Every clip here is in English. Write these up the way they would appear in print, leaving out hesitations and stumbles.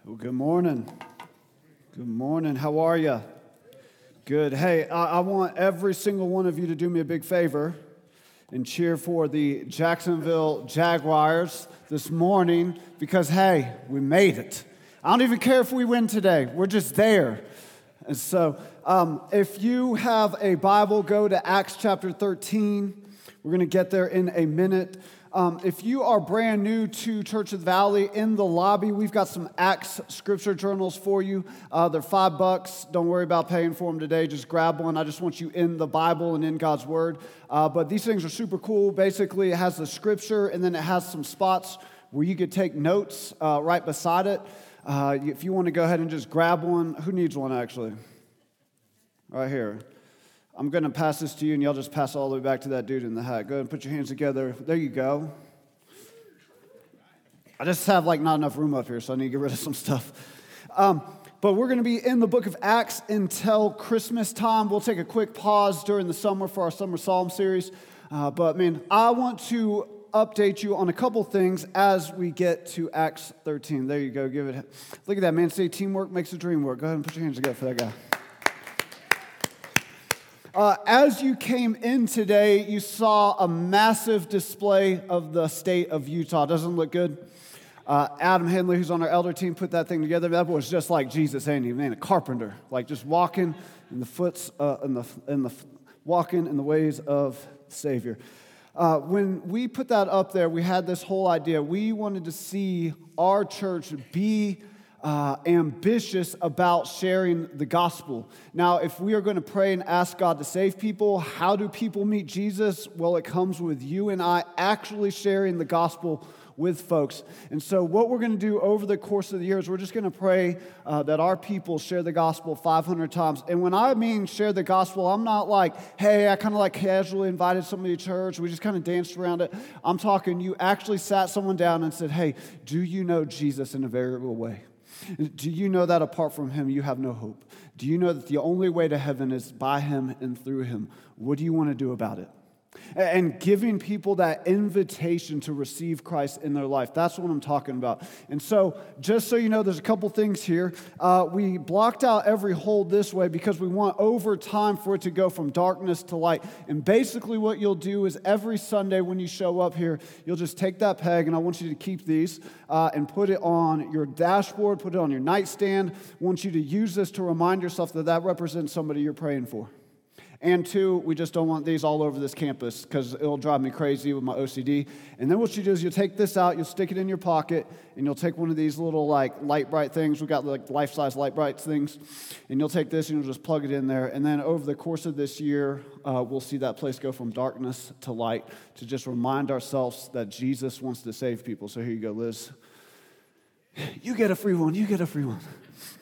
Well, good morning. Good morning. How are you? Good. Hey, I want every single one of you to do me a big favor and cheer for the Jacksonville Jaguars this morning because, hey, we made it. I don't even care if we win today. We're just there. And so if you have a Bible, go to Acts chapter 13. We're going to get there in a minute. If you are brand new to Church of the Valley, in the lobby, we've got some Acts scripture journals for you. They're $5. Don't worry about paying for them today. Just grab one. I just want you in the Bible and in God's Word. But these things are super cool. Basically, it has the scripture, and then it has some spots where you could take notes right beside it. If you want to go ahead and just grab one. Who needs one, actually? Right here. I'm going to pass this to you, and y'all just pass all the way back to that dude in the hat. Go ahead and put your hands together. There you go. I just have, not enough room up here, so I need to get rid of some stuff. But we're going to be in the book of Acts until Christmas time. We'll take a quick pause during the summer for our Summer Psalm series. But, man, I want to update you on a couple things as we get to Acts 13. There you go. Give it. Look at that, man. Say teamwork makes the dream work. Go ahead and put your hands together for that guy. As you came in today, you saw a massive display of the state of Utah. Doesn't it look good? Adam Henley, who's on our elder team, put that thing together. That was just like Jesus, ain't he? Man, a carpenter, just walking in the walking in the ways of the Savior. When we put that up there, we had this whole idea. We wanted to see our church be ambitious about sharing the gospel. Now, if we are going to pray and ask God to save people, how do people meet Jesus? Well, it comes with you and I actually sharing the gospel with folks. And so what we're going to do over the course of the year is we're just going to pray that our people share the gospel 500 times. And when I mean share the gospel, I'm not like, hey, I kind of casually invited somebody to church. We just kind of danced around it. I'm talking you actually sat someone down and said, hey, do you know Jesus in a very real way? Do you know that apart from him, you have no hope? Do you know that the only way to heaven is by him and through him? What do you want to do about it? And giving people that invitation to receive Christ in their life. That's what I'm talking about. And so, just so you know, there's a couple things here. We blocked out every hole this way because we want over time for it to go from darkness to light. And basically what you'll do is every Sunday when you show up here, you'll just take that peg, and I want you to keep these and put it on your dashboard, put it on your nightstand. I want you to use this to remind yourself that represents somebody you're praying for. And two, we just don't want these all over this campus because it'll drive me crazy with my OCD. And then what you do is you'll take this out, you'll stick it in your pocket, and you'll take one of these little light bright things. We got life-size light bright things. And you'll take this and you'll just plug it in there. And then over the course of this year, we'll see that place go from darkness to light to just remind ourselves that Jesus wants to save people. So here you go, Liz. You get a free one. You get a free one.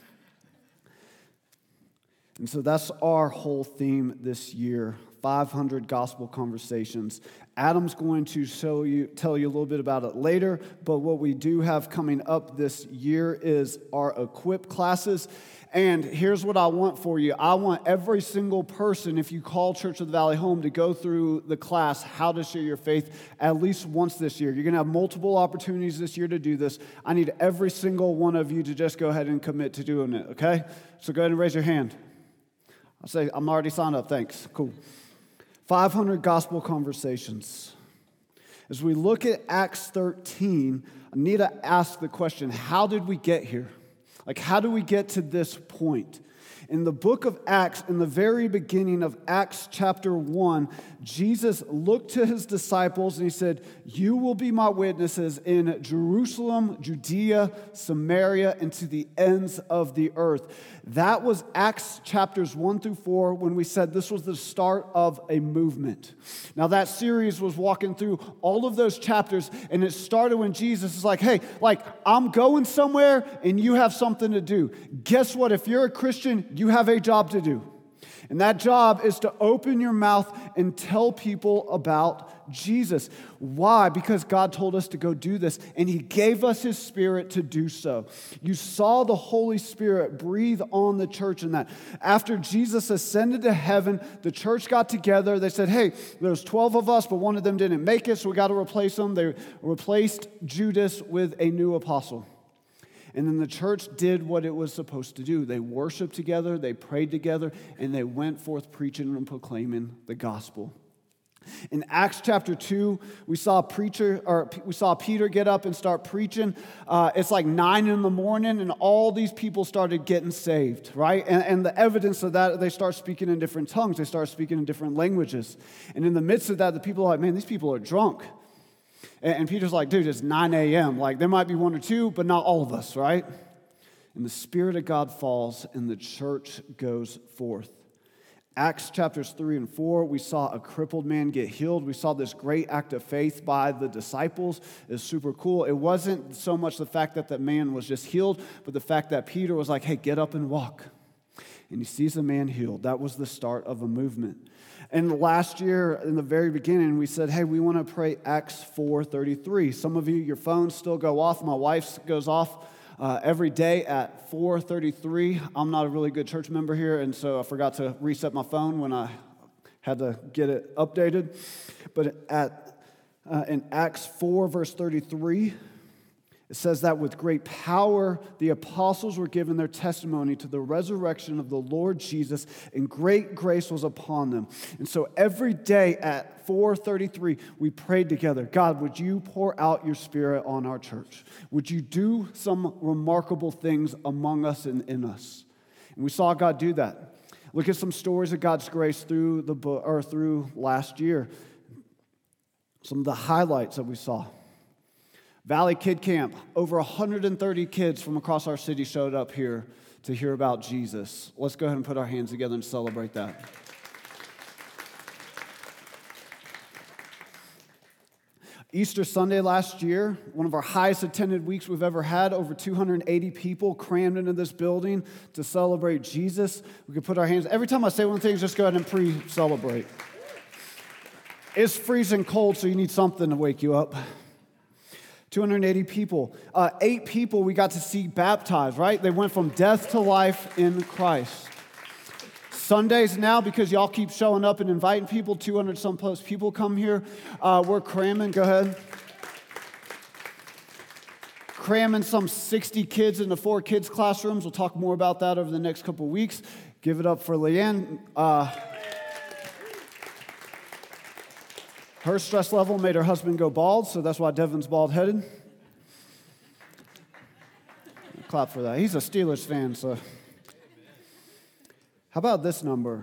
And so that's our whole theme this year, 500 gospel conversations. Adam's going to tell you a little bit about it later, but what we do have coming up this year is our Equip classes. And here's what I want for you. I want every single person, if you call Church of the Valley home, to go through the class, How to Share Your Faith, at least once this year. You're going to have multiple opportunities this year to do this. I need every single one of you to just go ahead and commit to doing it, okay? So go ahead and raise your hand. I'll say, I'm already signed up, thanks, cool. 500 gospel conversations. As we look at Acts 13, I need to ask the question, how did we get here? How do we get to this point? In the book of Acts, in the very beginning of Acts chapter 1, Jesus looked to his disciples and he said, you will be my witnesses in Jerusalem, Judea, Samaria, and to the ends of the earth. That was Acts chapters 1 through 4 when we said this was the start of a movement. Now that series was walking through all of those chapters, and it started when Jesus is like, hey, I'm going somewhere and you have something to do. Guess what? If you're a Christian, you have a job to do. And that job is to open your mouth and tell people about Jesus. Why? Because God told us to go do this, and he gave us his Spirit to do so. You saw the Holy Spirit breathe on the church in that. After Jesus ascended to heaven, the church got together. They said, hey, there's 12 of us, but one of them didn't make it, so we got to replace them. They replaced Judas with a new apostle. And then the church did what it was supposed to do. They worshiped together, they prayed together, and they went forth preaching and proclaiming the gospel. In Acts chapter 2, we saw Peter get up and start preaching. It's like 9 in the morning, and all these people started getting saved, right? And the evidence of that, they start speaking in different tongues. They start speaking in different languages. And in the midst of that, the people are like, man, these people are drunk. And Peter's like, dude, it's 9 a.m. Like, there might be one or two, but not all of us, right? And the Spirit of God falls, and the church goes forth. Acts chapters 3 and 4, we saw a crippled man get healed. We saw this great act of faith by the disciples. It's super cool. It wasn't so much the fact that the man was just healed, but the fact that Peter was like, hey, get up and walk. And he sees the man healed. That was the start of a movement. And last year, in the very beginning, we said, hey, we want to pray Acts 4:33. Some of you, your phones still go off. My wife's goes off every day at 4:33. I'm not a really good church member here, and so I forgot to reset my phone when I had to get it updated. But in Acts 4, verse 33, it says that with great power, the apostles were given their testimony to the resurrection of the Lord Jesus, and great grace was upon them. And so every day at 4:33, we prayed together, God, would you pour out your Spirit on our church? Would you do some remarkable things among us and in us? And we saw God do that. Look at some stories of God's grace through the book, or through last year. Some of the highlights that we saw. Valley Kid Camp, over 130 kids from across our city showed up here to hear about Jesus. Let's go ahead and put our hands together and celebrate that. Easter Sunday last year, one of our highest attended weeks we've ever had, over 280 people crammed into this building to celebrate Jesus. We could put our hands, every time I say one thing, just go ahead and pre-celebrate. It's freezing cold, so you need something to wake you up. 280 people. 8 people we got to see baptized, right? They went from death to life in Christ. Sundays now, because y'all keep showing up and inviting people, 200 some plus people come here. We're cramming, go ahead. Cramming some 60 kids into 4 kids' classrooms. We'll talk more about that over the next couple of weeks. Give it up for Leanne. Her stress level made her husband go bald, so that's why Devin's bald-headed. Clap for that. He's a Steelers fan, so. How about this number?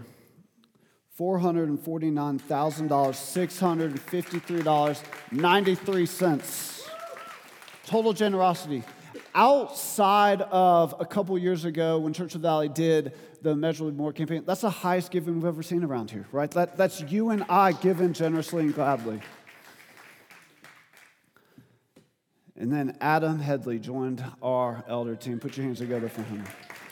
$449,653, 93 cents. Total generosity. Outside of a couple years ago when Church of the Valley did the Measurably More campaign, that's the highest giving we've ever seen around here, right? That's you and I giving generously and gladly. And then Adam Headley joined our elder team. Put your hands together for him.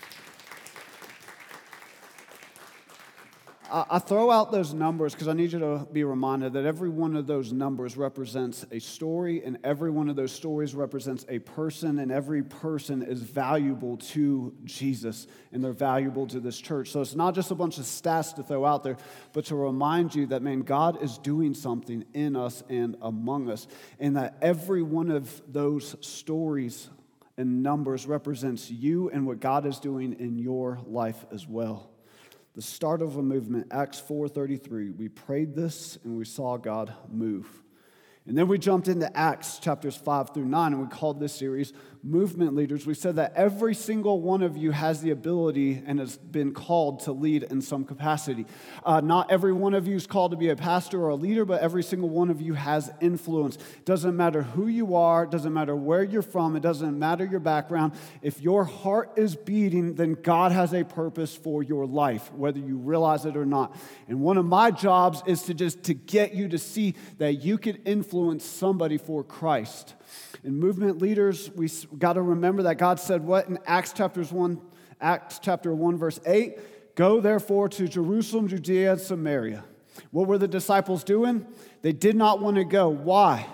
I throw out those numbers because I need you to be reminded that every one of those numbers represents a story, and every one of those stories represents a person, and every person is valuable to Jesus, and they're valuable to this church. So it's not just a bunch of stats to throw out there, but to remind you that, man, God is doing something in us and among us, and that every one of those stories and numbers represents you and what God is doing in your life as well. The start of a movement, Acts 4:33. We prayed this and we saw God move. And then we jumped into Acts chapters 5 through 9, and we called this series Movement Leaders. We said that every single one of you has the ability and has been called to lead in some capacity. Not every one of you is called to be a pastor or a leader, but every single one of you has influence. It doesn't matter who you are, it doesn't matter where you're from, it doesn't matter your background. If your heart is beating, then God has a purpose for your life, whether you realize it or not. And one of my jobs is to get you to see that you could influence somebody for Christ. In movement leaders, we got to remember that God said what in Acts chapter 1, verse 8? Go therefore to Jerusalem, Judea, and Samaria. What were the disciples doing? They did not want to go. Why?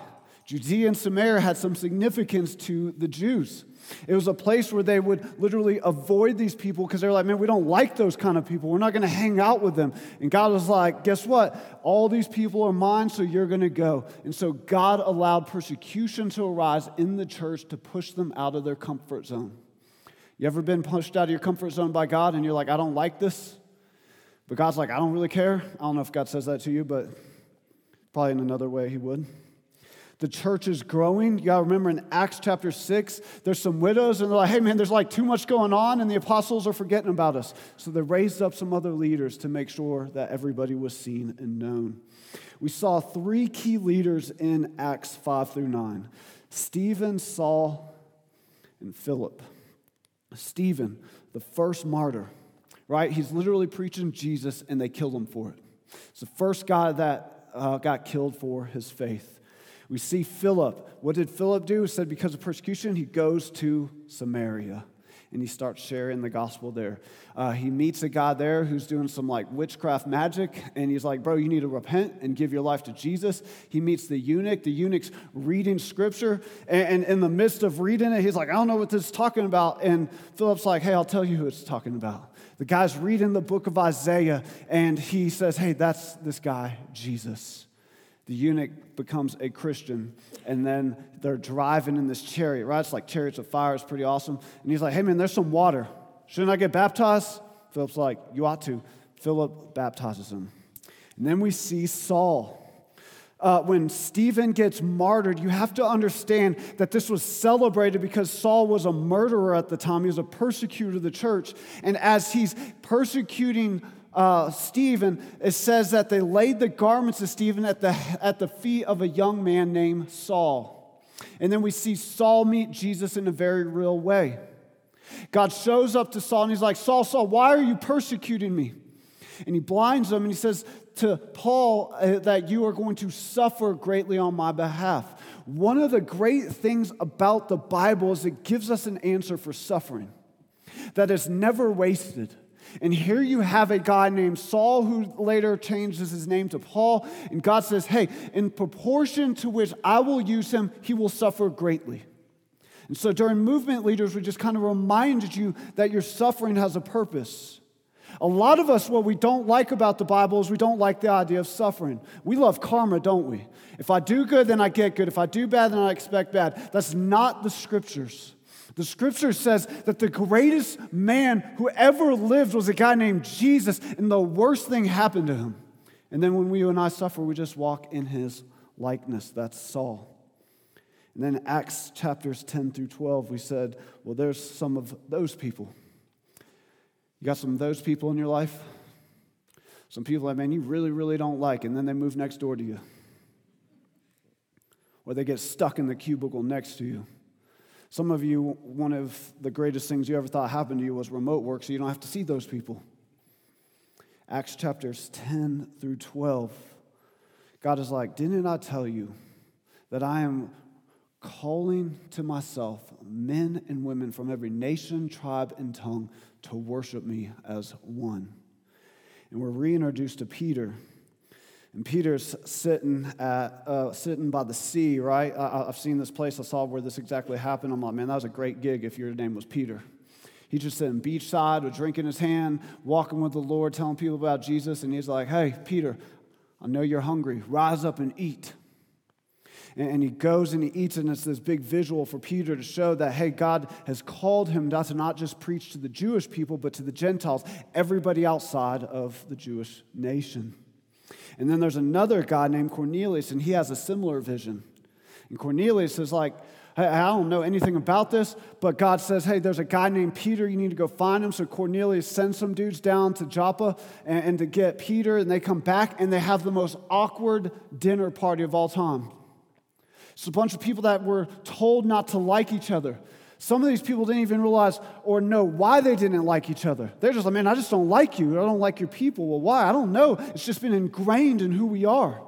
Judea and Samaria had some significance to the Jews. It was a place where they would literally avoid these people because they were like, man, we don't like those kind of people. We're not going to hang out with them. And God was like, guess what? All these people are mine, so you're going to go. And so God allowed persecution to arise in the church to push them out of their comfort zone. You ever been pushed out of your comfort zone by God and you're like, I don't like this? But God's like, I don't really care. I don't know if God says that to you, but probably in another way he would. The church is growing. You got to remember in Acts chapter 6, there's some widows, and they're like, hey, man, there's like too much going on, and the apostles are forgetting about us. So they raised up some other leaders to make sure that everybody was seen and known. We saw 3 key leaders in Acts 5 through 9. Stephen, Saul, and Philip. Stephen, the first martyr, right? He's literally preaching Jesus, and they killed him for it. It's the first guy that got killed for his faith. We see Philip. What did Philip do? He said because of persecution, he goes to Samaria, and he starts sharing the gospel there. He meets a guy there who's doing some like witchcraft magic, and he's like, bro, you need to repent and give your life to Jesus. He meets the eunuch. The eunuch's reading scripture, and in the midst of reading it, he's like, I don't know what this is talking about. And Philip's like, hey, I'll tell you who it's talking about. The guy's reading the book of Isaiah, and he says, hey, that's this guy, Jesus. The eunuch becomes a Christian, and then they're driving in this chariot, right? It's like chariots of fire. It's pretty awesome. And he's like, hey, man, there's some water. Shouldn't I get baptized? Philip's like, you ought to. Philip baptizes him. And then we see Saul. When Stephen gets martyred, you have to understand that this was celebrated because Saul was a murderer at the time. He was a persecutor of the church. And as he's persecuting Stephen, it says that they laid the garments of Stephen at the feet of a young man named Saul. And then we see Saul meet Jesus in a very real way. God shows up to Saul and he's like, Saul, Saul, why are you persecuting me? And he blinds him and he says to Paul that you are going to suffer greatly on my behalf. One of the great things about the Bible is it gives us an answer for suffering that is never wasted. And here you have a guy named Saul who later changes his name to Paul. And God says, hey, in proportion to which I will use him, he will suffer greatly. And so during Movement Leaders, we just kind of reminded you that your suffering has a purpose. A lot of us, what we don't like about the Bible is we don't like the idea of suffering. We love karma, don't we? If I do good, then I get good. If I do bad, then I expect bad. That's not the scriptures. The scripture says that the greatest man who ever lived was a guy named Jesus, and the worst thing happened to him. And then when you and I suffer, we just walk in his likeness. That's Saul. And then Acts chapters 10 through 12, we said, well, there's some of those people. You got some of those people in your life? Some people that, man, you really, really don't like, and then they move next door to you. Or they get stuck in the cubicle next to you. Some of you, one of the greatest things you ever thought happened to you was remote work, so you don't have to see those people. Acts chapters 10 through 12. God is like, didn't I tell you that I am calling to myself men and women from every nation, tribe, and tongue to worship me as one? And we're reintroduced to Peter. And Peter's sitting by the sea, right? I've seen this place. I saw where this exactly happened. I'm like, man, that was a great gig if your name was Peter. He's just sitting beachside with a drink in his hand, walking with the Lord, telling people about Jesus. And he's like, hey, Peter, I know you're hungry. Rise up and eat. And he goes and he eats, and it's this big visual for Peter to show that, hey, God has called him to not just preach to the Jewish people, but to the Gentiles, everybody outside of the Jewish nation. And then there's another guy named Cornelius, and he has a similar vision. And Cornelius is like, hey, I don't know anything about this, but God says, hey, there's a guy named Peter, you need to go find him. So Cornelius sends some dudes down to Joppa and to get Peter, and they come back, and they have the most awkward dinner party of all time. It's a bunch of people that were told not to like each other. Some of these people didn't even realize or know why they didn't like each other. They're just like, man, I just don't like you. I don't like your people. Well, why? I don't know. It's just been ingrained in who we are.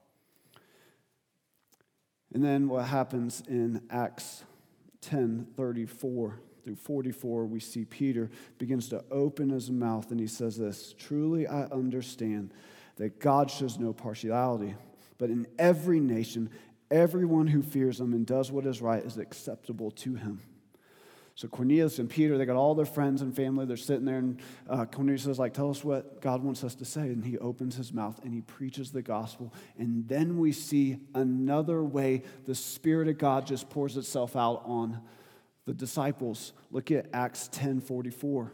And then what happens in Acts 10:34 through 44, we see Peter begins to open his mouth and he says this, truly I understand that God shows no partiality, but in every nation, Everyone who fears him and does what is right is acceptable to him. So Cornelius and Peter, they got all their friends and family. They're sitting there, and Cornelius says, tell us what God wants us to say. And he opens his mouth, and he preaches the gospel. And then we see another way the Spirit of God just pours itself out on the disciples. Look at Acts 10:44.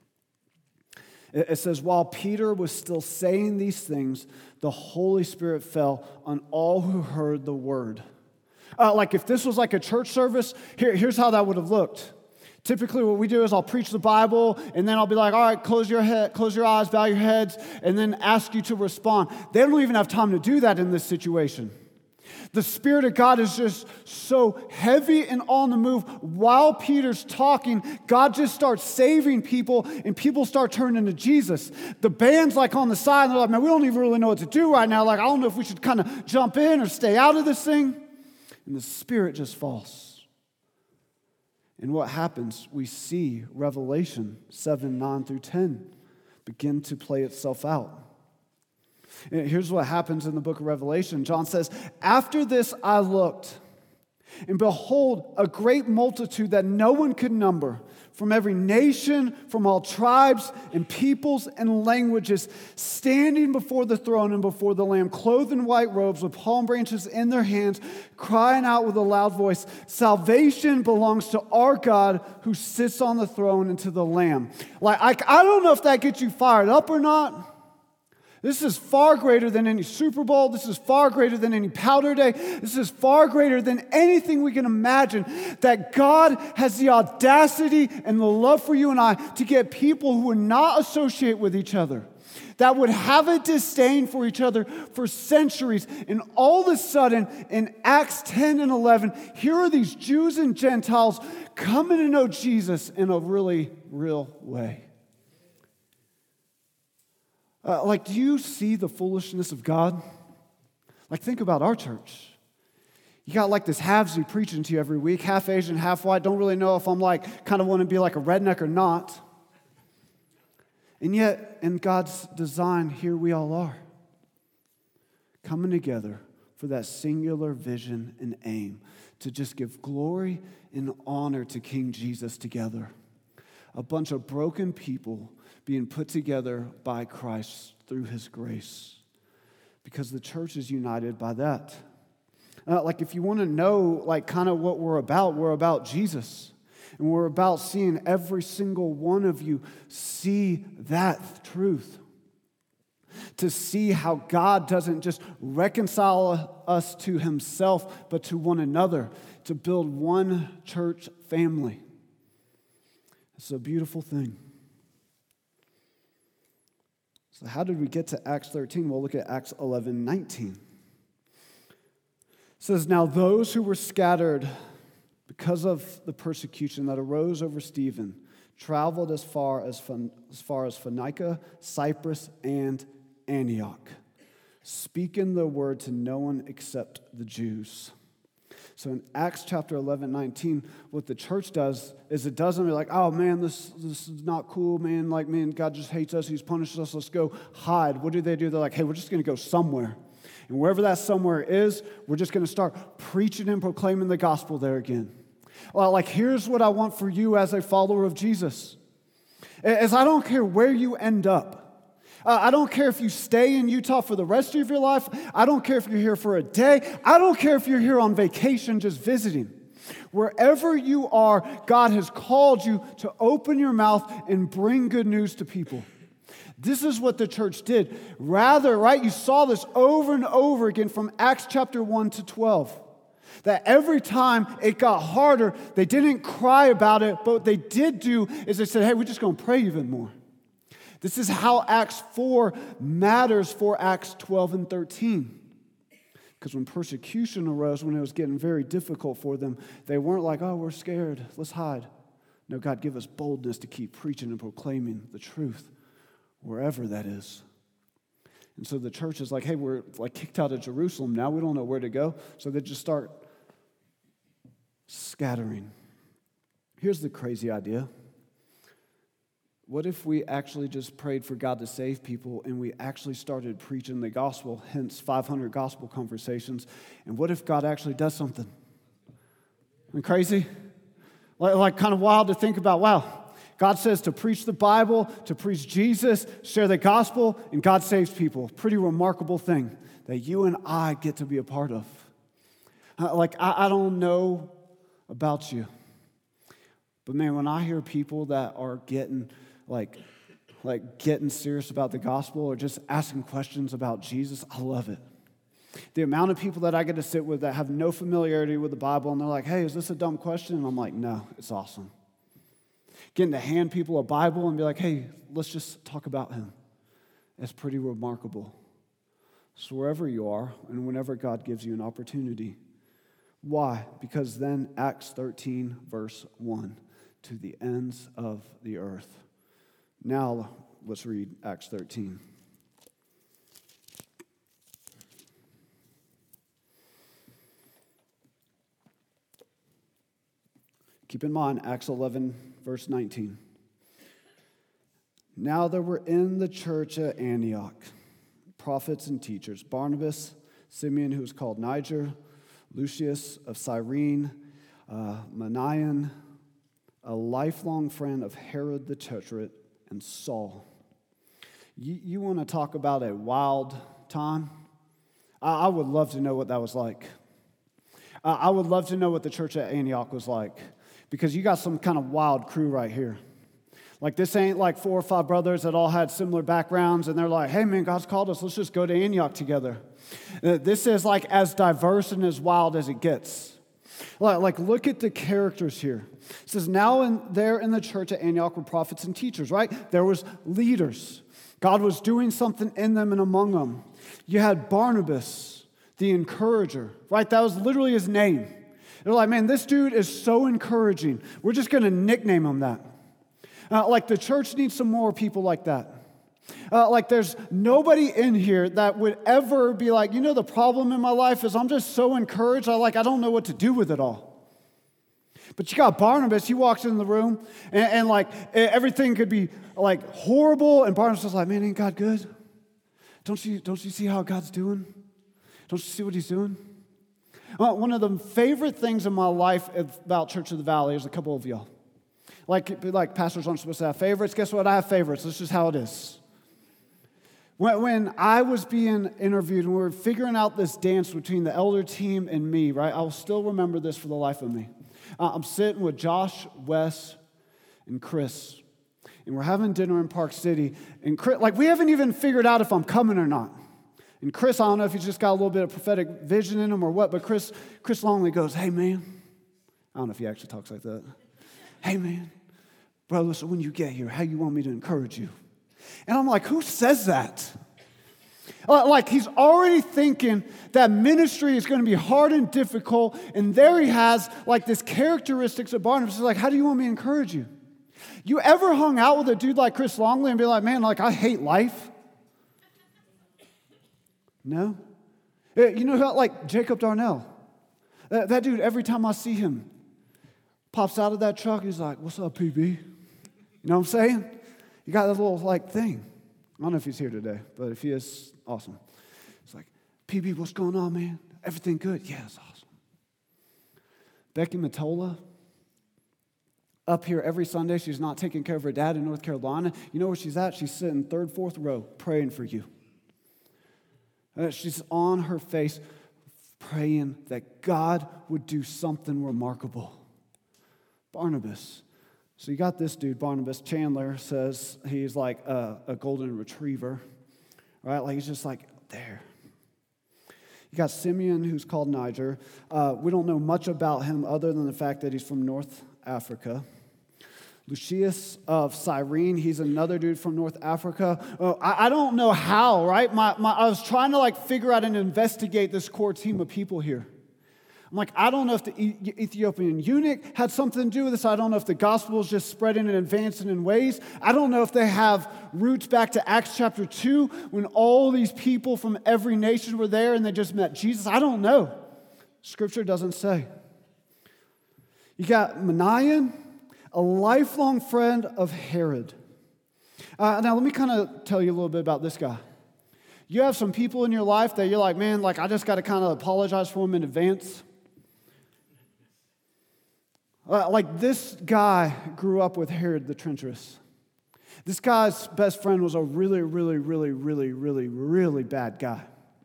It says, while Peter was still saying these things, the Holy Spirit fell on all who heard the word. Like if this was like a church service, here's how that would have looked. Typically what we do is I'll preach the Bible, and then I'll be like, all right, close your eyes, bow your heads, and then ask you to respond. They don't even have time to do that in this situation. The Spirit of God is just so heavy and on the move. While Peter's talking, God just starts saving people, and people start turning to Jesus. The band's like on the side, and they're like, man, we don't even really know what to do right now. Like, I don't know if we should kind of jump in or stay out of this thing. And the Spirit just falls. And what happens? We see Revelation 7:9-10 begin to play itself out. And here's what happens in the book of Revelation. John says, after this I looked, and behold, a great multitude that no one could number, from every nation, from all tribes and peoples and languages, standing before the throne and before the Lamb, clothed in white robes with palm branches in their hands, crying out with a loud voice, salvation belongs to our God who sits on the throne and to the Lamb. I don't know if that gets you fired up or not. This is far greater than any Super Bowl. This is far greater than any powder day. This is far greater than anything we can imagine. That God has the audacity and the love for you and I to get people who would not associate with each other, that would have a disdain for each other for centuries. And all of a sudden, in Acts 10 and 11, here are these Jews and Gentiles coming to know Jesus in a really real way. Do you see the foolishness of God? Think about our church. You got this halvesy preaching to you every week, half Asian, half white. Don't really know if I'm kind of want to be like a redneck or not. And yet, in God's design, here we all are, coming together for that singular vision and aim to just give glory and honor to King Jesus together. A bunch of broken people being put together by Christ through his grace. Because the church is united by that. If you want to know, kind of what we're about Jesus. And we're about seeing every single one of you see that truth. To see how God doesn't just reconcile us to himself, but to one another. To build one church family. It's a beautiful thing. So how did we get to Acts 13? We'll look at Acts 11:19. It says, now those who were scattered because of the persecution that arose over Stephen traveled as far as Phoenicia, Cyprus, and Antioch, speaking the word to no one except the Jews. So in Acts chapter 11:19, what the church does is it doesn't be like, oh man, this is not cool, man. Man, God just hates us. He's punished us. Let's go hide. What do? They're like, hey, we're just going to go somewhere. And wherever that somewhere is, we're just going to start preaching and proclaiming the gospel there again. Here's what I want for you as a follower of Jesus. Is I don't care where you end up. I don't care if you stay in Utah for the rest of your life. I don't care if you're here for a day. I don't care if you're here on vacation just visiting. Wherever you are, God has called you to open your mouth and bring good news to people. This is what the church did. You saw this over and over again from Acts chapter 1 to 12. That every time it got harder, they didn't cry about it, but what they did do is they said, hey, we're just going to pray even more. This is how Acts 4 matters for Acts 12 and 13. Because when persecution arose, when it was getting very difficult for them, they weren't like, oh, we're scared, let's hide. No, God, give us boldness to keep preaching and proclaiming the truth, wherever that is. And so the church is like, hey, we're kicked out of Jerusalem now. We don't know where to go. So they just start scattering. Here's the crazy idea. what if we actually just prayed for God to save people and we actually started preaching the gospel, hence 500 gospel conversations? And what if God actually does something? Isn't crazy? Like kind of wild to think about. Wow, God says to preach the Bible, to preach Jesus, share the gospel, and God saves people. Pretty remarkable thing that you and I get to be a part of. I don't know about you, but man, when I hear people that are getting getting serious about the gospel or just asking questions about Jesus, I love it. The amount of people that I get to sit with that have no familiarity with the Bible, and they're like, hey, is this a dumb question? And I'm like, no, it's awesome. Getting to hand people a Bible and be like, hey, let's just talk about him. It's pretty remarkable. So wherever you are and whenever God gives you an opportunity. Why? Because then Acts 13, verse 1, to the ends of the earth. Now, let's read Acts 13. Keep in mind, Acts 11, verse 19. Now there were in the church at Antioch prophets and teachers, Barnabas, Simeon, who was called Niger, Lucius of Cyrene, Manaen, a lifelong friend of Herod the Tetrarch, and Saul. You want to talk about a wild time? I would love to know what that was like. I would love to know what the church at Antioch was like, because you got some kind of wild crew right here. Like, this ain't like 4 or 5 brothers that all had similar backgrounds, and they're like, hey, man, God's called us. Let's just go to Antioch together. This is like as diverse and as wild as it gets. Like, look at the characters here. It says, now there in the church at Antioch were prophets and teachers, right? There was leaders. God was doing something in them and among them. You had Barnabas, the encourager, right? That was literally his name. They're like, man, this dude is so encouraging. We're just going to nickname him that. The church needs some more people like that. There's nobody in here that would ever be like, the problem in my life is I'm just so encouraged, I don't know what to do with it all. But you got Barnabas, he walks in the room, and everything could be horrible, and Barnabas is like, man, ain't God good? Don't you see how God's doing? Don't you see what he's doing? One of the favorite things in my life about Church of the Valley is a couple of y'all. Like pastors aren't supposed to have favorites. Guess what? I have favorites. That's just how it is. When I was being interviewed and we were figuring out this dance between the elder team and me, right? I'll still remember this for the life of me. I'm sitting with Josh, Wes, and Chris, and we're having dinner in Park City. And Chris, we haven't even figured out if I'm coming or not. And Chris, I don't know if he's just got a little bit of prophetic vision in him or what, but Chris Longley goes, hey, man. I don't know if he actually talks like that. Hey, man, brother, so when you get here, how you want me to encourage you? And I'm like, who says that? He's already thinking that ministry is going to be hard and difficult, and there he has, this characteristics of Barnabas. He's like, how do you want me to encourage you? You ever hung out with a dude like Chris Longley and be like, man, I hate life? No? You know who, Jacob Darnell? That dude, every time I see him, pops out of that truck, he's like, what's up, PB? You know what I'm saying? You got that little, thing. I don't know if he's here today, but if he is, awesome. It's like, PB, what's going on, man? Everything good? Yeah, it's awesome. Becky Matola, up here every Sunday. She's not taking care of her dad in North Carolina. You know where she's at? She's sitting 3rd, 4th row praying for you. She's on her face praying that God would do something remarkable. Barnabas. So you got this dude, Barnabas. Chandler says he's like a golden retriever, right? He's just there. You got Simeon, who's called Niger. We don't know much about him other than the fact that he's from North Africa. Lucius of Cyrene, he's another dude from North Africa. I don't know how, right? I was trying to figure out and investigate this core team of people here. I'm like, I don't know if the Ethiopian eunuch had something to do with this. I don't know if the gospel is just spreading and advancing in ways. I don't know if they have roots back to Acts chapter 2 when all these people from every nation were there and they just met Jesus. I don't know. Scripture doesn't say. You got Manaen, a lifelong friend of Herod. Now, let me kind of tell you a little bit about this guy. You have some people in your life that you're like, man, like I just got to kind of apologize for them in advance. Like this guy grew up with Herod the Treacherous. This guy's best friend was a really, really, really, really, really, really bad guy.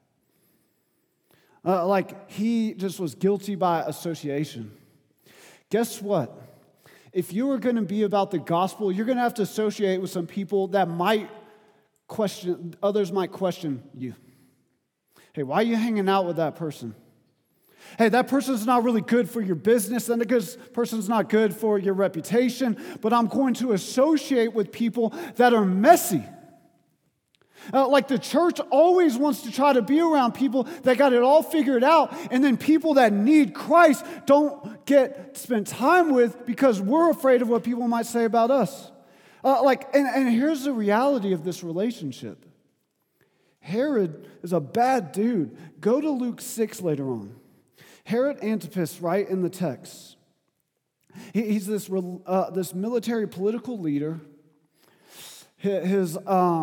Like he just was guilty by association. Guess what? If you are going to be about the gospel, you're going to have to associate with some people that others might question you. Hey, why are you hanging out with that person? Hey, that person's not really good for your business, and the person's not good for your reputation, but I'm going to associate with people that are messy. Like the church always wants to try to be around people that got it all figured out, and then people that need Christ don't get spent time with because we're afraid of what people might say about us. And here's the reality of this relationship. Herod is a bad dude. Go to Luke 6 later on. Herod Antipas, right in the text. He's this military political leader. His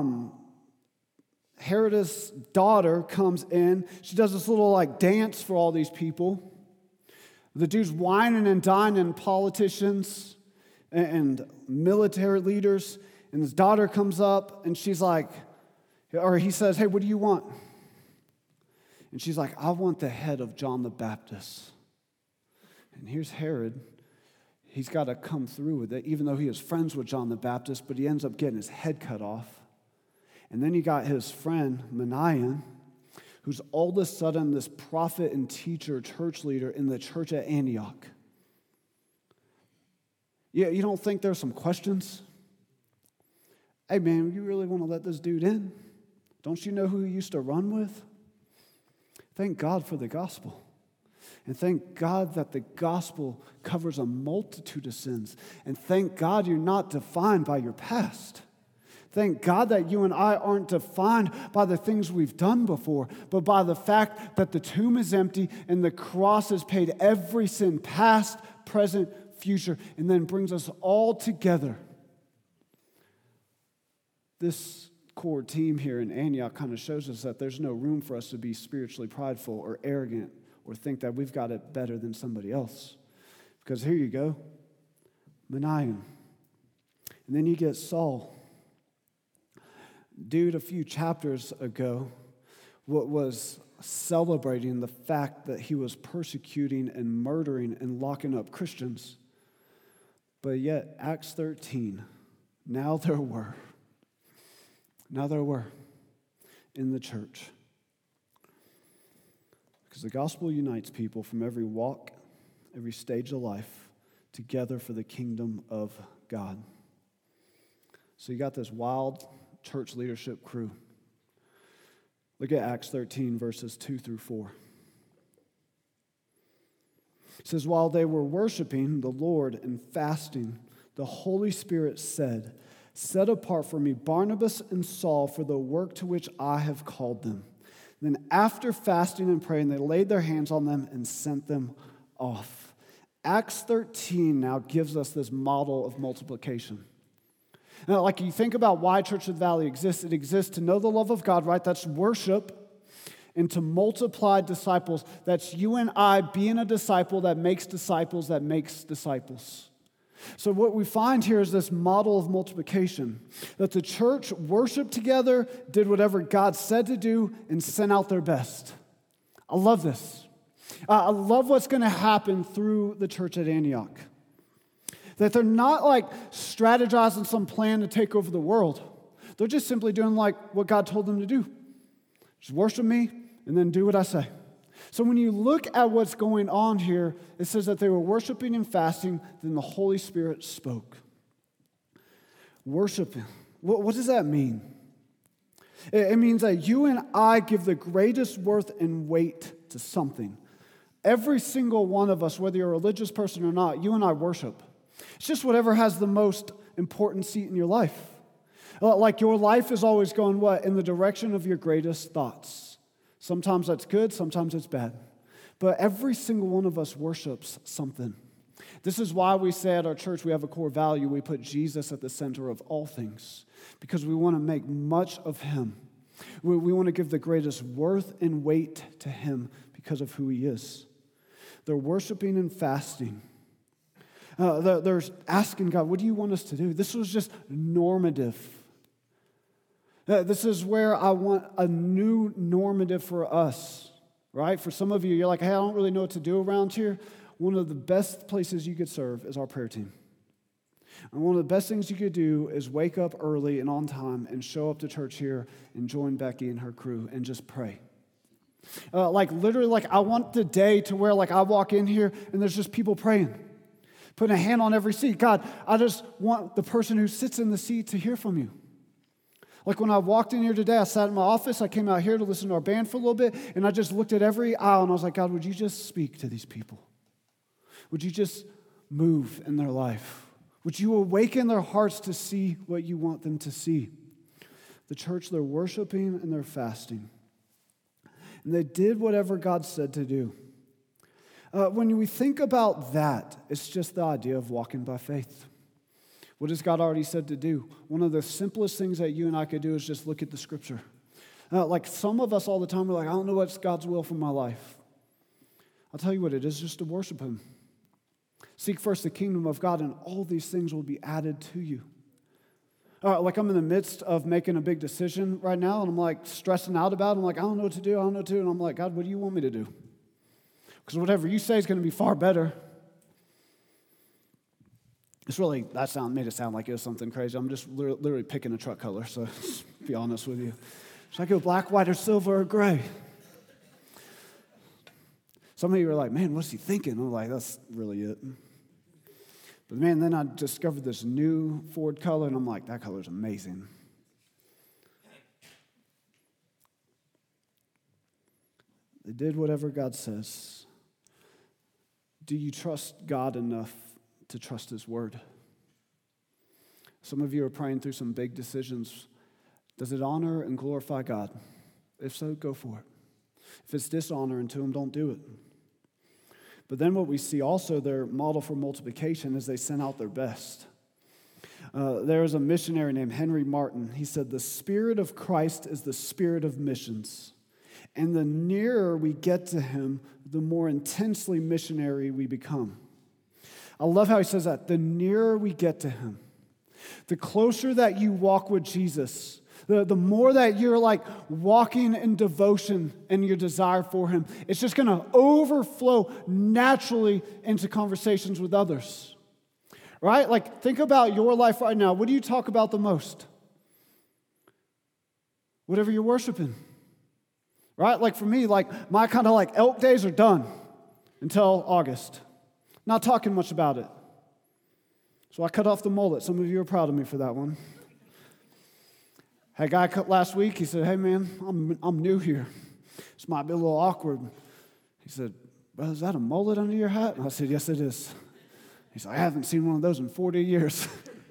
Herod's daughter comes in. She does this little like dance for all these people. The dude's whining and dining politicians and military leaders. And his daughter comes up and she's like, or he says, hey, what do you want? And she's like, I want the head of John the Baptist. And here's Herod. He's got to come through with it, even though he is friends with John the Baptist, but he ends up getting his head cut off. And then you got his friend, Manaen, who's all of a sudden this prophet and teacher, church leader in the church at Antioch. Yeah, you don't think there's some questions? Hey, man, you really want to let this dude in? Don't you know who he used to run with? Thank God for the gospel. And thank God that the gospel covers a multitude of sins. And thank God you're not defined by your past. Thank God that you and I aren't defined by the things we've done before, but by the fact that the tomb is empty and the cross has paid every sin, past, present, future, and then brings us all together. This core team here in Antioch kind of shows us that there's no room for us to be spiritually prideful or arrogant or think that we've got it better than somebody else. Because here you go, Manaen. And then you get Saul. Dude, a few chapters ago, what was celebrating the fact that he was persecuting and murdering and locking up Christians. But yet, Acts 13, now there were in the church. Because the gospel unites people from every walk, every stage of life, together for the kingdom of God. So you got this wild church leadership crew. Look at Acts 13, verses 2 through 4. It says, while they were worshiping the Lord and fasting, the Holy Spirit said, set apart for me Barnabas and Saul for the work to which I have called them. Then after fasting and praying, they laid their hands on them and sent them off. Acts 13 now gives us this model of multiplication. Now, like you think about why Church of the Valley exists, it exists to know the love of God, right? That's worship. And to multiply disciples. That's you and I being a disciple that makes disciples that makes disciples. So what we find here is this model of multiplication, that the church worshiped together, did whatever God said to do, and sent out their best. I love this. I love what's going to happen through the church at Antioch. That they're not like strategizing some plan to take over the world. They're just simply doing like what God told them to do. Just worship me and then do what I say. So when you look at what's going on here, it says that they were worshiping and fasting, then the Holy Spirit spoke. Worshiping. What does that mean? It means that you and I give the greatest worth and weight to something. Every single one of us, whether you're a religious person or not, you and I worship. It's just whatever has the most important seat in your life. Like your life is always going what? In the direction of your greatest thoughts. Sometimes that's good, sometimes it's bad. But every single one of us worships something. This is why we say at our church we have a core value. We put Jesus at the center of all things because we want to make much of him. We want to give the greatest worth and weight to him because of who he is. They're worshiping and fasting. They're asking God, what do you want us to do? This was just normative. This is where I want a new normative for us, right? For some of you, you're like, hey, I don't really know what to do around here. One of the best places you could serve is our prayer team. And one of the best things you could do is wake up early and on time and show up to church here and join Becky and her crew and just pray. Literally, I want the day to where, I walk in here and there's just people praying, putting a hand on every seat. God, I just want the person who sits in the seat to hear from you. Like when I walked in here today, I sat in my office, I came out here to listen to our band for a little bit, and I just looked at every aisle and I was like, God, would you just speak to these people? Would you just move in their life? Would you awaken their hearts to see what you want them to see? The church, they're worshiping and they're fasting. And they did whatever God said to do. When we think about that, it's just the idea of walking by faith. What has God already said to do? One of the simplest things that you and I could do is just look at the scripture. Some of us all the time, we're like, I don't know what's God's will for my life. I'll tell you what it is, just to worship him. Seek first the kingdom of God, and all these things will be added to you. I'm in the midst of making a big decision right now, and I'm stressing out about it. I'm I don't know what to do, I don't know what to do. And I'm like, God, what do you want me to do? Because whatever you say is going to be far better. Made it sound like it was something crazy. I'm just literally picking a truck color, so to be honest with you. Should I go black, white, or silver, or gray? Some of you are like, man, what's he thinking? I'm like, that's really it. But man, then I discovered this new Ford color, and I'm like, that color's amazing. They did whatever God says. Do you trust God enough to trust his word? Some of you are praying through some big decisions. Does it honor and glorify God? If so, go for it. If it's dishonoring to him, don't do it. But then what we see also, their model for multiplication is they sent out their best. There was a missionary named Henry Martin. He said, the Spirit of Christ is the spirit of missions. And the nearer we get to him, the more intensely missionary we become. I love how he says that. The nearer we get to him, the closer that you walk with Jesus, the more that you're walking in devotion and your desire for him, it's just going to overflow naturally into conversations with others. Right? Think about your life right now. What do you talk about the most? Whatever you're worshiping. Right? For me, my kind of elk days are done until August. Not talking much about it. So I cut off the mullet. Some of you are proud of me for that one. Had a guy cut last week. He said, hey, man, I'm new here. This might be a little awkward. He said, brother, is that a mullet under your hat? And I said, yes, it is. He said, I haven't seen one of those in 40 years.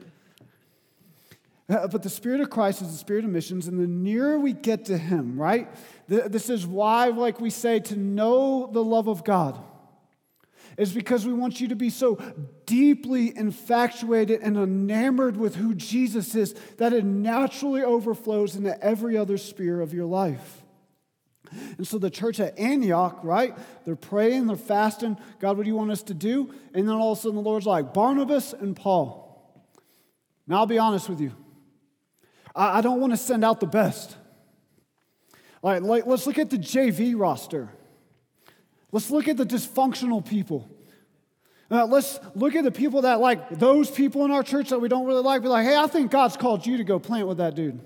But the Spirit of Christ is the spirit of missions, and the nearer we get to him, right? This is why, we say, to know the love of God is because we want you to be so deeply infatuated and enamored with who Jesus is that it naturally overflows into every other sphere of your life. And so the church at Antioch, right, they're praying, they're fasting, God, what do you want us to do? And then all of a sudden the Lord's like, Barnabas and Paul. Now I'll be honest with you. I don't want to send out the best. Let's look at the JV roster. Let's look at the dysfunctional people. Let's look at the people that those people in our church that we don't really like. Be like, hey, I think God's called you to go plant with that dude.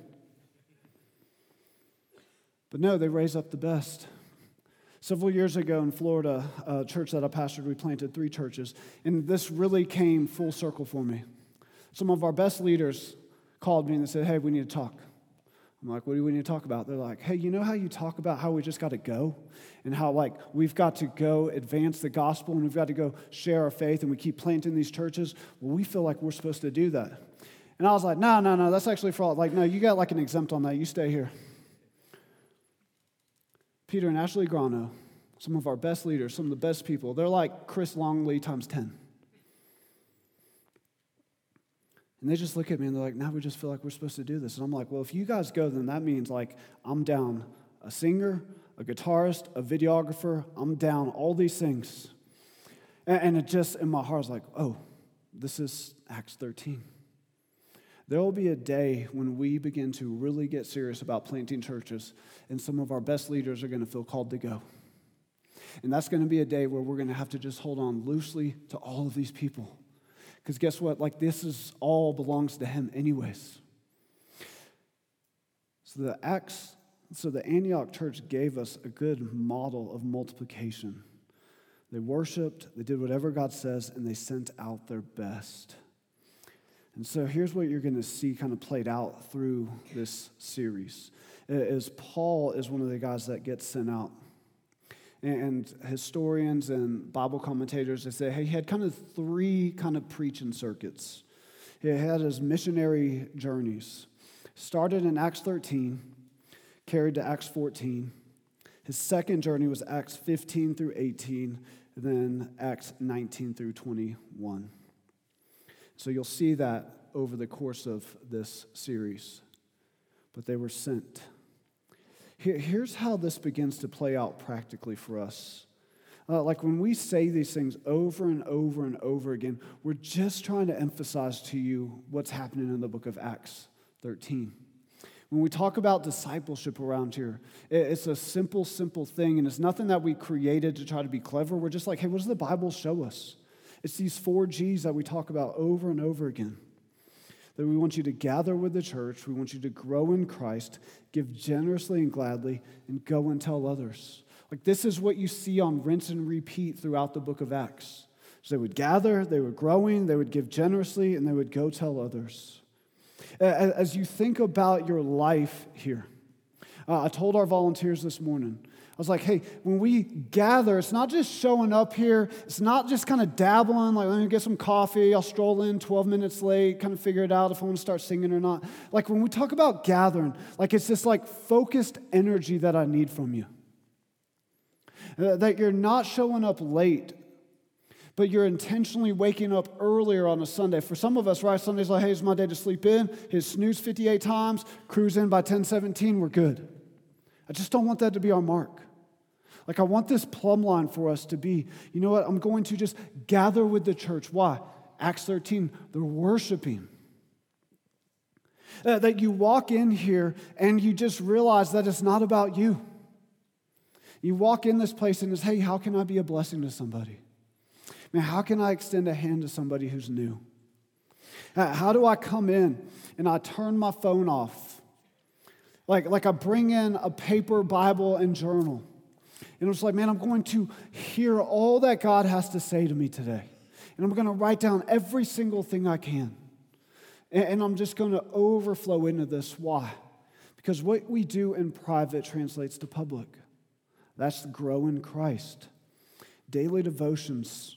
But no, they raise up the best. Several years ago in Florida, a church that I pastored, we planted 3 churches. And this really came full circle for me. Some of our best leaders called me and they said, hey, we need to talk. I'm like, what do we need to talk about? They're like, hey, you know how you talk about how we just got to go? And how, we've got to go advance the gospel and we've got to go share our faith and we keep planting these churches? Well, we feel like we're supposed to do that. And I was like, no, that's actually for all. No, you got an exempt on that. You stay here. Peter and Ashley Grano, some of our best leaders, some of the best people, they're like Chris Longley times 10. And they just look at me and they're like, now we just feel like we're supposed to do this. And I'm like, well, if you guys go, then that means like I'm down a singer, a guitarist, a videographer. I'm down all these things. And it just, in my heart, is like, oh, this is Acts 13. There will be a day when we begin to really get serious about planting churches, and some of our best leaders are going to feel called to go. And that's going to be a day where we're going to have to just hold on loosely to all of these people. Because guess what? Like, this is all belongs to him anyways. So the Antioch church gave us a good model of multiplication. They worshiped, they did whatever God says, and they sent out their best. And so here's what you're going to see kind of played out through this series. Is Paul is one of the guys that gets sent out. And historians and Bible commentators, they say, hey, he had kind of three kind of preaching circuits. He had his missionary journeys. Started in Acts 13, carried to Acts 14. His second journey was Acts 15 through 18, then Acts 19 through 21. So you'll see that over the course of this series. But they were sent. Here's how this begins to play out practically for us. Like when we say these things over and over and over again, we're just trying to emphasize to you what's happening in the book of Acts 13. When we talk about discipleship around here, it's a simple thing, and it's nothing that we created to try to be clever. We're just like, hey, what does the Bible show us? It's these 4 G's that we talk about over and over again. That we want you to gather with the church, we want you to grow in Christ, give generously and gladly, and go and tell others. Like this is what you see on rinse and repeat throughout the book of Acts. So they would gather, they were growing, they would give generously, and they would go tell others. As you think about your life here, I told our volunteers this morning, I was like, hey, when we gather, it's not just showing up here. It's not just kind of dabbling, like, let me get some coffee. I'll stroll in 12 minutes late, kind of figure it out if I want to start singing or not. Like, when we talk about gathering, like, it's this, like, focused energy that I need from you. That you're not showing up late, but you're intentionally waking up earlier on a Sunday. For some of us, right, Sunday's like, hey, it's my day to sleep in. Hit snooze 58 times, cruise in by 10:17, we're good. I just don't want that to be our mark. Like, I want this plumb line for us to be, you know what, I'm going to just gather with the church. Why? Acts 13, they're worshiping. That you walk in here and you just realize that it's not about you. You walk in this place and it's, hey, how can I be a blessing to somebody? Man, how can I extend a hand to somebody who's new? How do I come in and I turn my phone off? Like I bring in a paper Bible and journal. And it's like, man, I'm going to hear all that God has to say to me today. And I'm going to write down every single thing I can. And I'm just going to overflow into this. Why? Because what we do in private translates to public. That's grow in Christ. Daily devotions.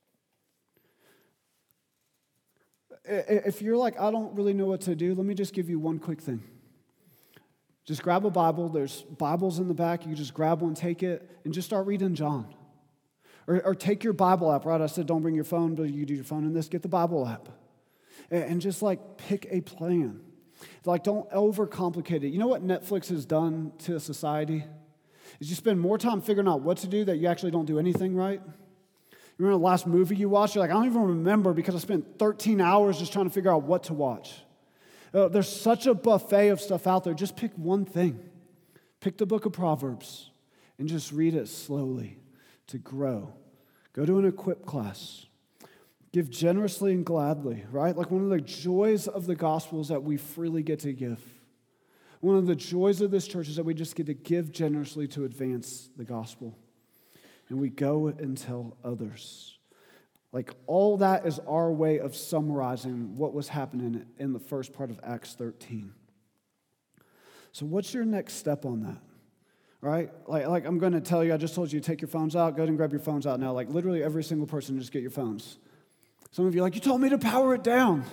If you're like, I don't really know what to do, let me just give you one quick thing. Just grab a Bible. There's Bibles in the back. You can just grab one, take it, and just start reading John. Or take your Bible app, right? I said don't bring your phone, but you do your phone in this. Get the Bible app. And just like pick a plan. Like don't overcomplicate it. You know what Netflix has done to society? Is you spend more time figuring out what to do that you actually don't do anything right. You remember the last movie you watched? You're like, I don't even remember because I spent 13 hours just trying to figure out what to watch. There's such a buffet of stuff out there. Just pick one thing. Pick the book of Proverbs and just read it slowly to grow. Go to an equip class. Give generously and gladly, right? Like one of the joys of the gospel is that we freely get to give. One of the joys of this church is that we just get to give generously to advance the gospel. And we go and tell others. Like all that is our way of summarizing what was happening in the first part of Acts 13. So what's your next step on that? Right? Like I'm going to tell you, I just told you to take your phones out. Go ahead and grab your phones out now. Like literally every single person, just get your phones. Some of you are like, you told me to power it down.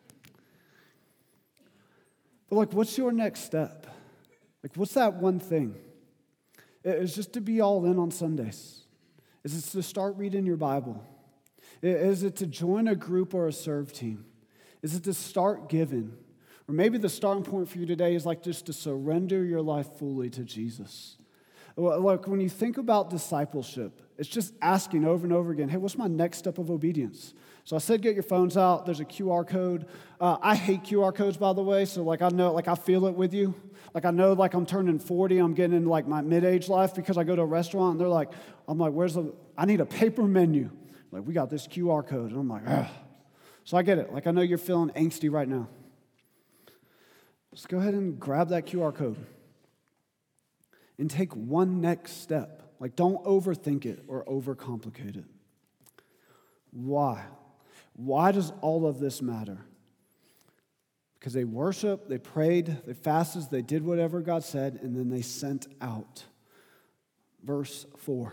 But like, what's your next step? Like, what's that one thing? It's just to be all in on Sundays. Is it to start reading your Bible? Is it to join a group or a serve team? Is it to start giving? Or maybe the starting point for you today is like just to surrender your life fully to Jesus. Look, when you think about discipleship, it's just asking over and over again, hey, what's my next step of obedience? So I said, get your phones out. There's a QR code. I hate QR codes, by the way. So I know, I feel it with you. I know, I'm turning 40. I'm getting into my mid-age life because I go to a restaurant and they're like, I'm like, I need a paper menu. We got this QR code. And I'm like, ugh. So I get it. I know you're feeling angsty right now. Just go ahead and grab that QR code and take one next step. Don't overthink it or overcomplicate it. Why? Why does all of this matter? Because they worshiped, they prayed, they fasted, they did whatever God said, and then they sent out. Verse 4.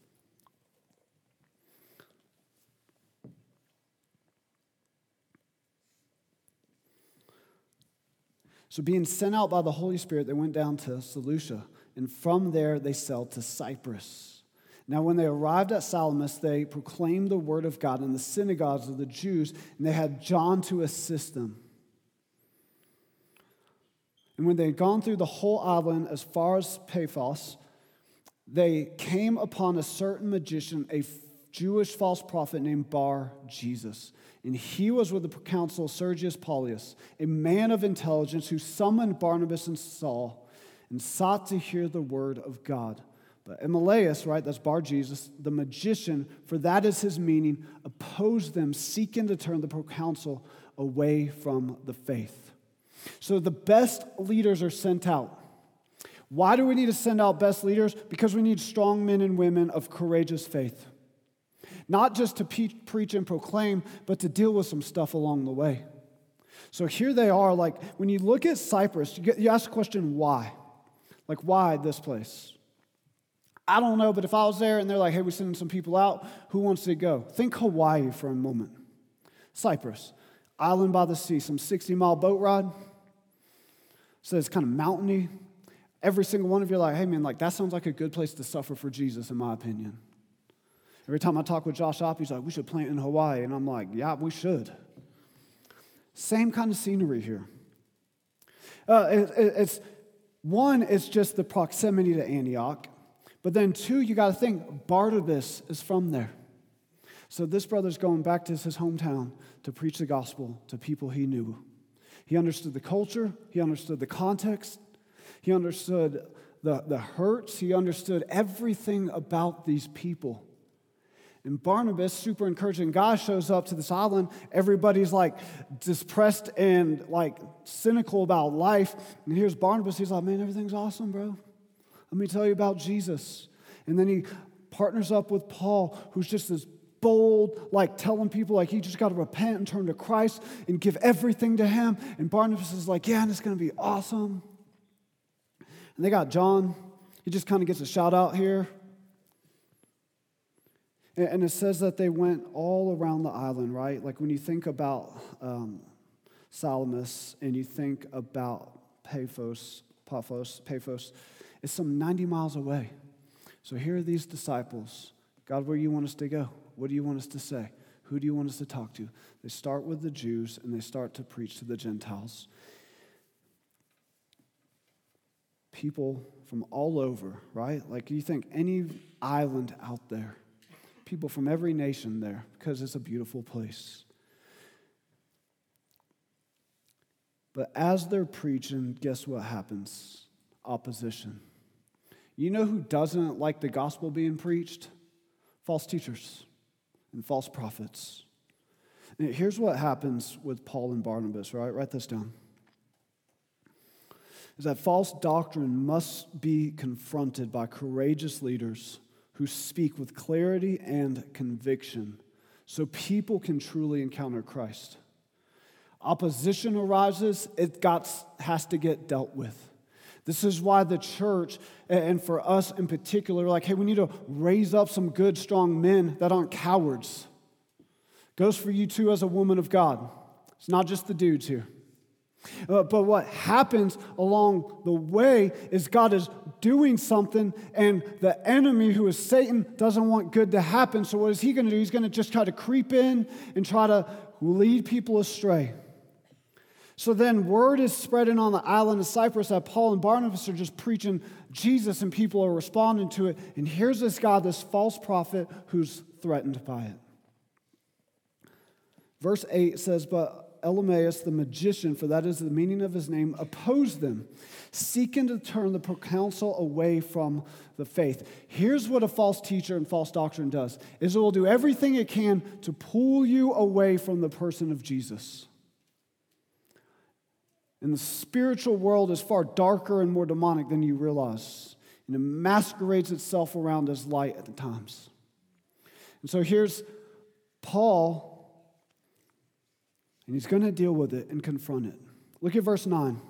So being sent out by the Holy Spirit, they went down to Seleucia, and from there they sailed to Cyprus. Now when they arrived at Salamis, they proclaimed the word of God in the synagogues of the Jews, and they had John to assist them. And when they had gone through the whole island as far as Paphos, they came upon a certain magician, a Jewish false prophet named Bar-Jesus. And he was with the proconsul Sergius Paulius, a man of intelligence who summoned Barnabas and Saul and sought to hear the word of God. But Emmaus, that's Bar-Jesus, the magician, for that is his meaning, opposed them, seeking to turn the proconsul away from the faith. So the best leaders are sent out. Why do we need to send out best leaders? Because we need strong men and women of courageous faith. Not just to preach and proclaim, but to deal with some stuff along the way. So here they are, when you look at Cyprus, you ask the question, why? Why this place? I don't know, but if I was there and they're like, hey, we're sending some people out, who wants to go? Think Hawaii for a moment. Cyprus, island by the sea, some 60-mile boat ride. So it's kind of mountainy. Every single one of you are like, hey, man, that sounds like a good place to suffer for Jesus, in my opinion. Every time I talk with Josh Opp, he's like, we should plant in Hawaii. And I'm like, yeah, we should. Same kind of scenery here. It's just the proximity to Antioch. But then two, you got to think, Barnabas is from there. So this brother's going back to his hometown to preach the gospel to people he knew. He understood the culture. He understood the context. He understood the hurts. He understood everything about these people. And Barnabas, super encouraging guy, shows up to this island. Everybody's depressed and cynical about life. And here's Barnabas. He's like, man, everything's awesome, bro. Let me tell you about Jesus. And then he partners up with Paul, who's just this bold, telling people you just got to repent and turn to Christ and give everything to him. And Barnabas is like, yeah, and it's going to be awesome. And they got John. He just kind of gets a shout out here. And it says that they went all around the island, right? When you think about Salamis and you think about Paphos, it's some 90 miles away. So here are these disciples. God, where do you want us to go? What do you want us to say? Who do you want us to talk to? They start with the Jews and they start to preach to the Gentiles. People from all over, right? You think any island out there. People from every nation there because it's a beautiful place. But as they're preaching, guess what happens? Opposition. You know who doesn't like the gospel being preached? False teachers and false prophets. And here's what happens with Paul and Barnabas, right? Write this down. Is that false doctrine must be confronted by courageous leaders who speak with clarity and conviction so people can truly encounter Christ. Opposition arises, has to get dealt with. This is why the church, and for us in particular, hey, we need to raise up some good, strong men that aren't cowards. Goes for you too as a woman of God. It's not just the dudes here. But what happens along the way is God is doing something, and the enemy, who is Satan, doesn't want good to happen. So what is he going to do? He's going to just try to creep in and try to lead people astray. So then word is spreading on the island of Cyprus that Paul and Barnabas are just preaching Jesus and people are responding to it. And here's this guy, this false prophet, who's threatened by it. Verse 8 says, but Elymas, the magician, for that is the meaning of his name, opposed them, seeking to turn the proconsul away from the faith. Here's what a false teacher and false doctrine does, is it will do everything it can to pull you away from the person of Jesus. And the spiritual world is far darker and more demonic than you realize. And it masquerades itself around as light at the times. And so here's Paul, and he's going to deal with it and confront it. Look at verse 9.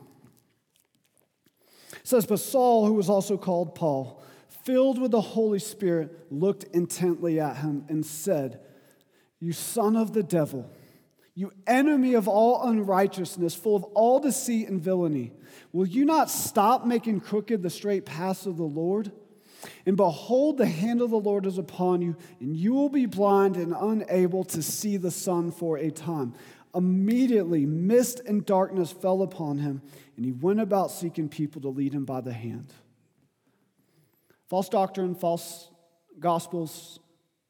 It says, but Saul, who was also called Paul, filled with the Holy Spirit, looked intently at him and said, you son of the devil, you enemy of all unrighteousness, full of all deceit and villainy, will you not stop making crooked the straight paths of the Lord? And behold, the hand of the Lord is upon you, and you will be blind and unable to see the sun for a time. Immediately, mist and darkness fell upon him, and he went about seeking people to lead him by the hand. False doctrine, false gospels,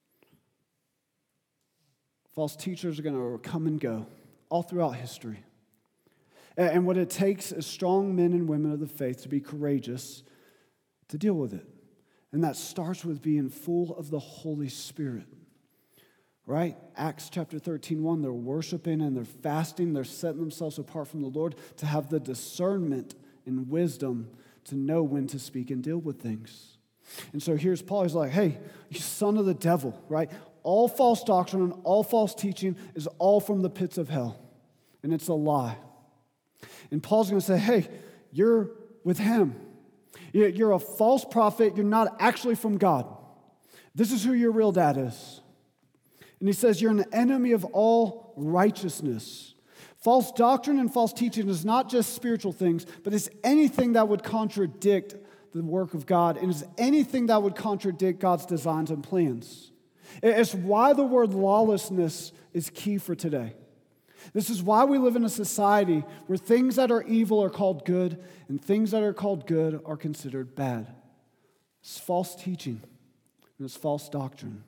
false teachers are going to come and go all throughout history. And what it takes is strong men and women of the faith to be courageous to deal with it. And that starts with being full of the Holy Spirit. Right? Acts chapter 13:1, they're worshiping and they're fasting. They're setting themselves apart from the Lord to have the discernment and wisdom to know when to speak and deal with things. And so here's Paul. He's like, hey, you son of the devil, right? All false doctrine and all false teaching is all from the pits of hell. And it's a lie. And Paul's going to say, hey, you're with him. You're a false prophet. You're not actually from God. This is who your real dad is. And he says you're an enemy of all righteousness. False doctrine and false teaching is not just spiritual things, but it's anything that would contradict the work of God, and it's anything that would contradict God's designs and plans. It's why the word lawlessness is key for today. This is why we live in a society where things that are evil are called good, and things that are called good are considered bad. It's false teaching, and it's false doctrine.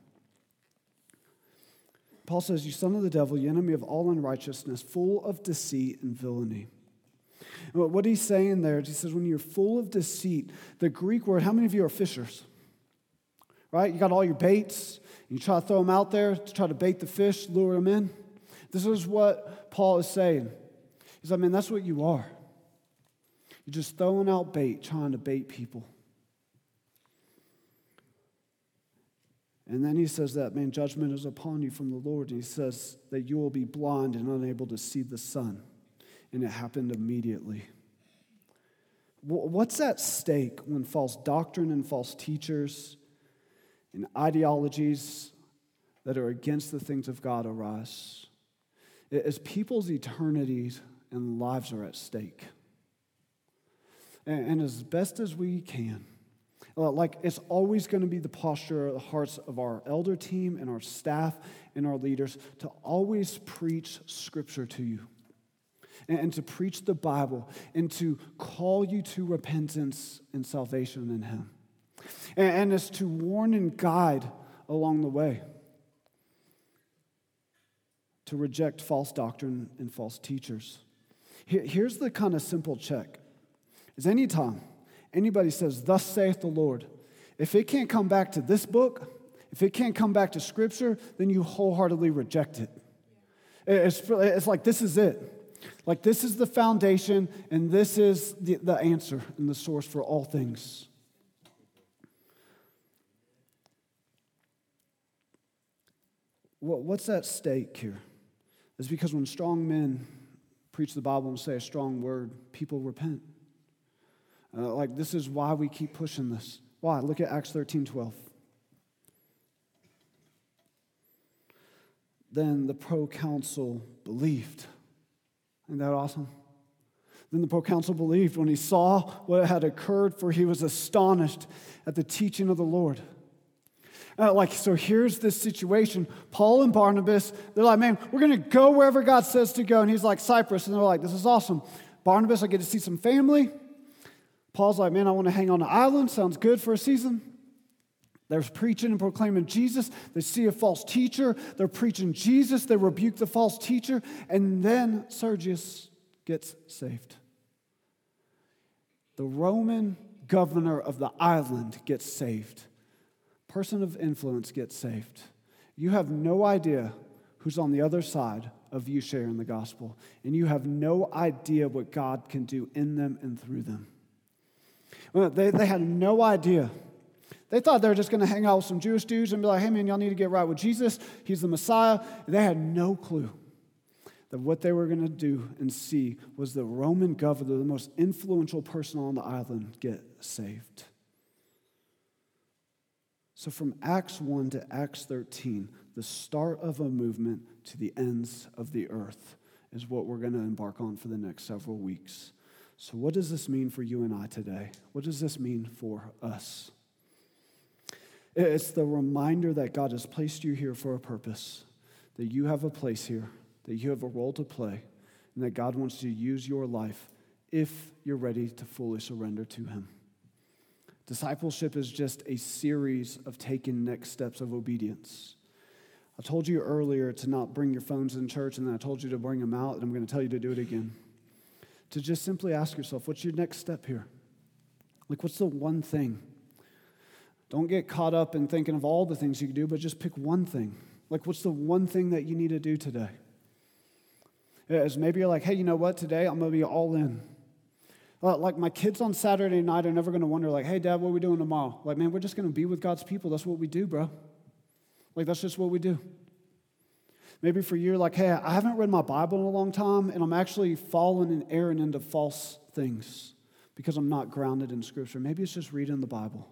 Paul says, you son of the devil, you enemy of all unrighteousness, full of deceit and villainy. And what he's saying there is he says, when you're full of deceit, the Greek word, how many of you are fishers? Right? You got all your baits, and you try to throw them out there to try to bait the fish, lure them in. This is what Paul is saying. He's like, man, that's what you are. You're just throwing out bait, trying to bait people. And then he says that, man, judgment is upon you from the Lord. And he says that you will be blind and unable to see the sun. And it happened immediately. What's at stake when false doctrine and false teachers and ideologies that are against the things of God arise? As people's eternities and lives are at stake. And as best as we can, like it's always going to be the posture of the hearts of our elder team and our staff and our leaders to always preach Scripture to you and to preach the Bible and to call you to repentance and salvation in Him. And it's to warn and guide along the way, to reject false doctrine and false teachers. Here's the kind of simple check. Is anytime anybody says, thus saith the Lord, if it can't come back to this book, if it can't come back to Scripture, then you wholeheartedly reject it. It's like this is it. Like this is the foundation, and this is the answer and the source for all things. What's at stake here? It's because when strong men preach the Bible and say a strong word, people repent. Like this is why we keep pushing this. Why? Look at Acts 13:12. Then the proconsul believed. Isn't that awesome? Then the proconsul believed when he saw what had occurred, for he was astonished at the teaching of the Lord. So here's this situation. Paul and Barnabas, they're like, man, we're going to go wherever God says to go. And he's like, Cyprus. And they're like, this is awesome. Barnabas, I get to see some family. Paul's like, man, I want to hang on the island. Sounds good for a season. They're preaching and proclaiming Jesus. They see a false teacher. They're preaching Jesus. They rebuke the false teacher. And then Sergius gets saved. The Roman governor of the island gets saved. Person of influence gets saved. You have no idea who's on the other side of you sharing the gospel. And you have no idea what God can do in them and through them. Well, they had no idea. They thought they were just going to hang out with some Jewish dudes and be like, hey man, y'all need to get right with Jesus. He's the Messiah. They had no clue that what they were going to do and see was the Roman governor, the most influential person on the island, get saved. So from Acts 1 to Acts 13, the start of a movement to the ends of the earth is what we're going to embark on for the next several weeks. So what does this mean for you and I today? What does this mean for us? It's the reminder that God has placed you here for a purpose, that you have a place here, that you have a role to play, and that God wants to use your life if you're ready to fully surrender to Him. Discipleship is just a series of taking next steps of obedience. I told you earlier to not bring your phones in church, and then I told you to bring them out, and I'm going to tell you to do it again. To just simply ask yourself, what's your next step here? Like, what's the one thing? Don't get caught up in thinking of all the things you can do, but just pick one thing. Like, what's the one thing that you need to do today? As maybe you're like, hey, you know what? Today I'm going to be all in. Like my kids on Saturday night are never going to wonder, like, hey, Dad, what are we doing tomorrow? Like, man, we're just going to be with God's people. That's what we do, bro. Like, that's just what we do. Maybe for you, like, hey, I haven't read my Bible in a long time, and I'm actually falling and erring into false things because I'm not grounded in Scripture. Maybe it's just reading the Bible.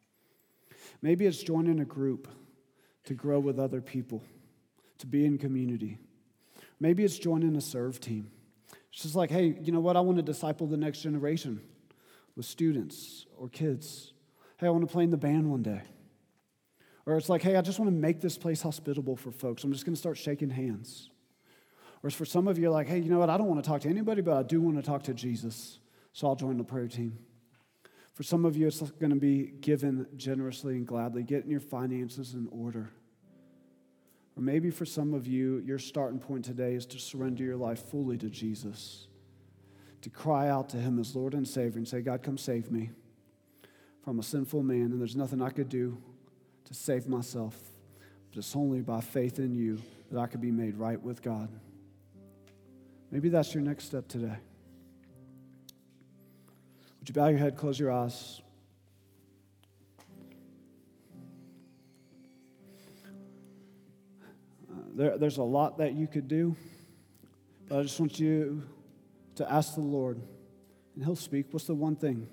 Maybe it's joining a group to grow with other people, to be in community. Maybe it's joining a serve team. It's just like, hey, you know what? I want to disciple the next generation with students or kids. Hey, I want to play in the band one day. Or it's like, hey, I just want to make this place hospitable for folks. I'm just going to start shaking hands. Or it's for some of you, like, hey, you know what? I don't want to talk to anybody, but I do want to talk to Jesus. So I'll join the prayer team. For some of you, it's going to be given generously and gladly, getting your finances in order. Or maybe for some of you, your starting point today is to surrender your life fully to Jesus, to cry out to Him as Lord and Savior and say, God, come save me from a sinful man, and there's nothing I could do to save myself, but it's only by faith in you that I could be made right with God. Maybe that's your next step today. Would you bow your head, close your eyes? There's a lot that you could do, but I just want you to ask the Lord, and He'll speak. What's the one thing?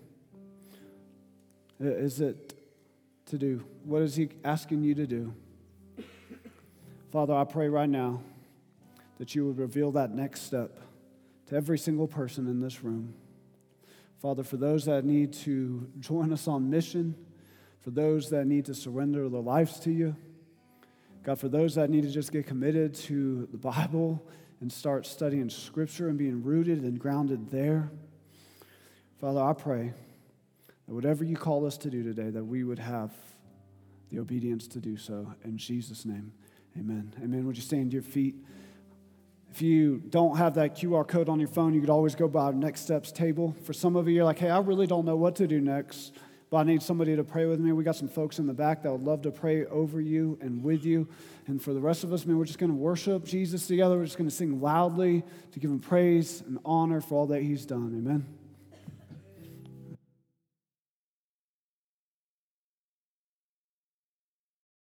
Is it to do? What is He asking you to do? Father, I pray right now that you would reveal that next step to every single person in this room. Father, for those that need to join us on mission, for those that need to surrender their lives to you, God, for those that need to just get committed to the Bible and start studying Scripture and being rooted and grounded there, Father, I pray that whatever you call us to do today, that we would have the obedience to do so. In Jesus' name, amen. Amen. Would you stand to your feet? If you don't have that QR code on your phone, you could always go by our Next Steps table. For some of you, you're like, hey, I really don't know what to do next, but I need somebody to pray with me. We got some folks in the back that would love to pray over you and with you. And for the rest of us, man, we're just going to worship Jesus together. We're just going to sing loudly to give Him praise and honor for all that He's done. Amen.